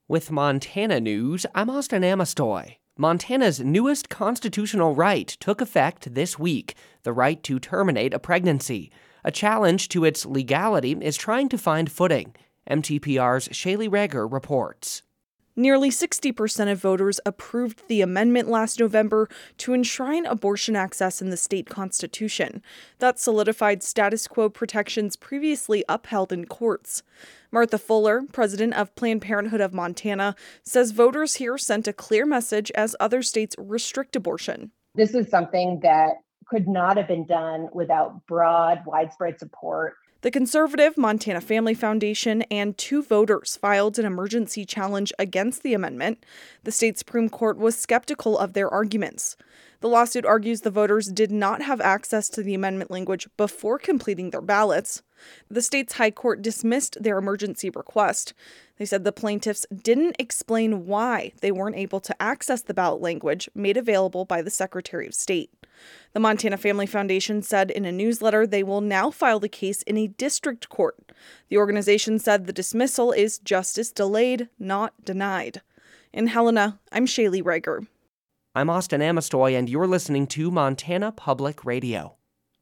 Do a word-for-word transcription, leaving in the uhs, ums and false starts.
With Montana news, I'm Austin Amestoy. Montana's newest constitutional right took effect this week, the right to terminate a pregnancy. A challenge to its legality is trying to find footing. M T P R's Shaylee Reger reports. Nearly sixty percent of voters approved the amendment last November to enshrine abortion access in the state constitution. That solidified status quo protections previously upheld in courts. Martha Fuller, president of Planned Parenthood of Montana, says voters here sent a clear message as other states restrict abortion. This is something that could not have been done without broad, widespread support. The conservative Montana Family Foundation and two voters filed an emergency challenge against the amendment. The state Supreme Court was skeptical of their arguments. The lawsuit argues the voters did not have access to the amendment language before completing their ballots. The state's high court dismissed their emergency request. They said the plaintiffs didn't explain why they weren't able to access the ballot language made available by the Secretary of State. The Montana Family Foundation said in a newsletter they will now file the case in a district court. The organization said the dismissal is justice delayed, not denied. In Helena, I'm Shaylee Reger. I'm Austin Amestoy, and you're listening to Montana Public Radio.